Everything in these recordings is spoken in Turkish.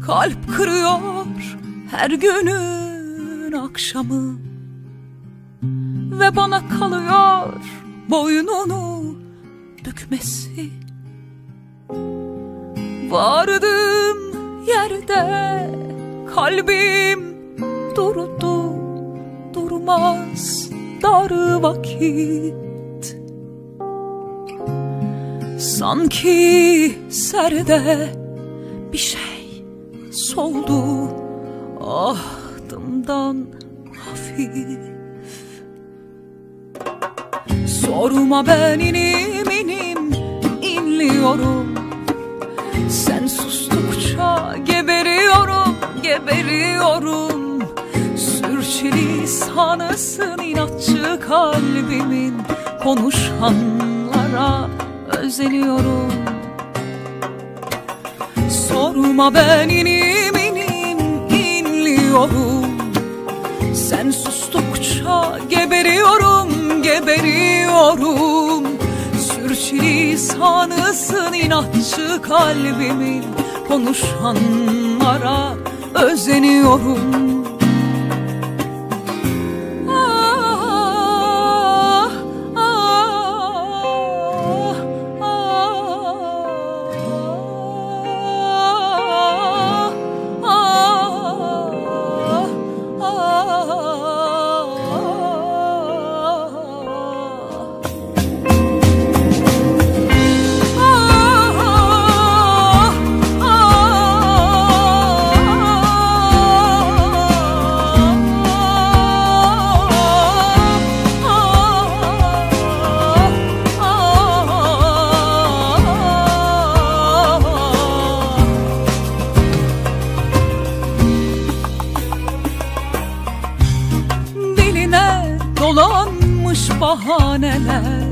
kalp kırıyor her günün akşamı. Ve bana kalıyor boynunu bükmesi. Vardığım yerde kalbim durdu, durmaz dar vakit. Sanki serde bir şey soldu ahdımdan hafif. Sorma, ben inim inim inliyorum. Sen sustukça geberiyorum, geberiyorum. Sürçülisanısın inatçı kalbimin. Konuşanlara özeniyorum. Sorma, ben inim inim inliyorum. Sen sustukça geberiyorum, geberiyorum. Sürçülisanısın inatçı kalbimin. Konuşanlara özeniyorum. Dolanmış bahaneler,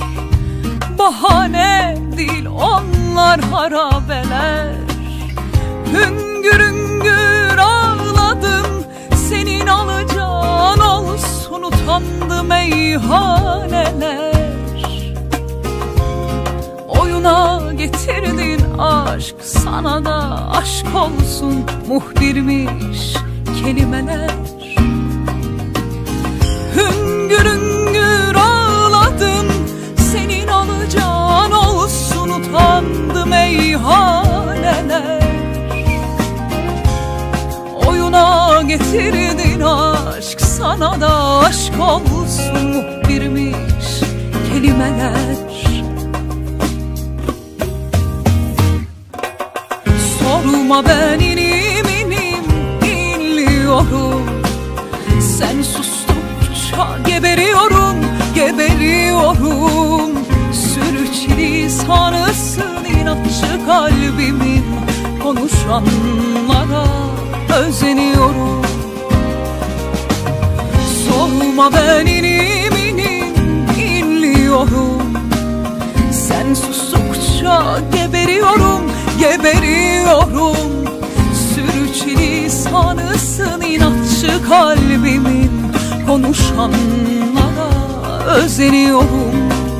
bahane değil onlar harabeler. Hüngür hüngür ağladım, senin alacağın olsun utandı meyhaneler. Oyuna getirdin aşk, sana da aşk olsun muhbirmiş kelimeler. Hüngür hüngür ağladım, senin alacağın olsun utandı meyhaneler. Oyuna getirdin aşk, sana da aşk olsun muhbirmiş kelimeler. Sorma, ben inim inim inliyorum. Sen sustukça geberiyorum, geberiyorum. Sürçülisanısın inatçı kalbimin. Konuşanlara özeniyorum. Sorma, ben inim inim inliyorum. Sen sustukça geberiyorum, geberiyorum. Sürçülisanısın inatçı kalbimin. Konuşanlara özeniyorum.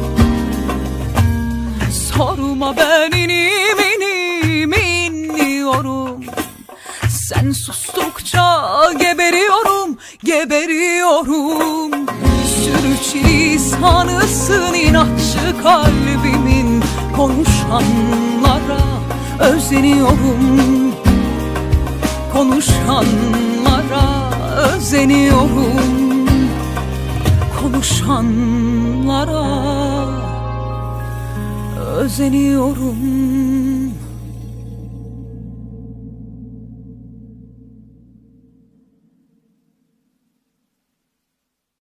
Sorma, ben inim inim inliyorum. Sen sustukça geberiyorum, geberiyorum. Sürçülisanısın inatçı kalbimin. Konuşanlara özeniyorum. Konuşanlara özeniyorum. Konuşanlara özeniyorum.